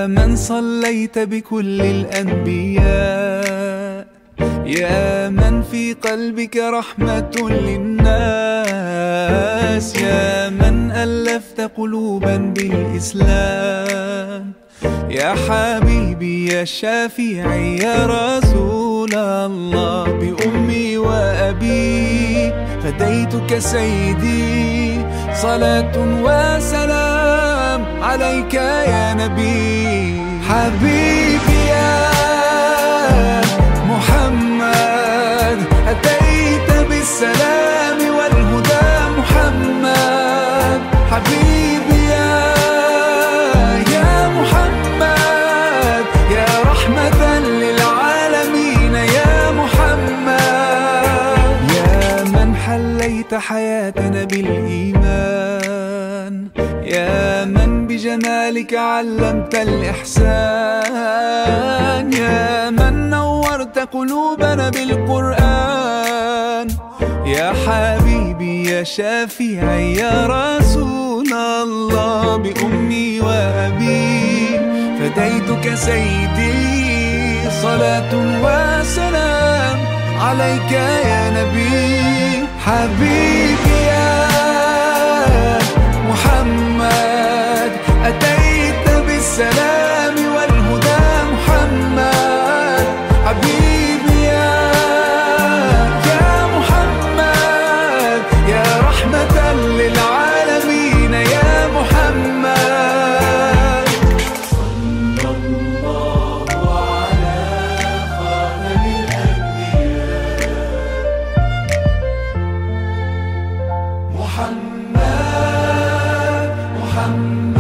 من صليت بكل الأنبياء، يا من في قلبك رحمة للناس، يا من ألفت قلوبا بالإسلام، يا حبيبي يا شافعي يا رسول الله، بأمي وأبي فديتك سيدي، صلاة وسلام عليك يا نبي. حبيبي يا محمد أتيت بالسلام والهدى محمد، حبيبي يا محمد يا رحمة للعالمين يا محمد، يا من حليت حياتنا بالإيمان، يا من بجمالك علمت الإحسان، يا من نورت قلوبنا بالقرآن، يا حبيبي يا شافعي يا رسول الله، بأمي وأبي فديتك سيدي، صلاة وسلام عليك يا نبي. حبيبي يا محمد أتيت بالسلام والهدى محمد، حبيبي يا محمد يا رحمة للعالمين يا محمد. صلى الله على خاتم الأنبياء محمد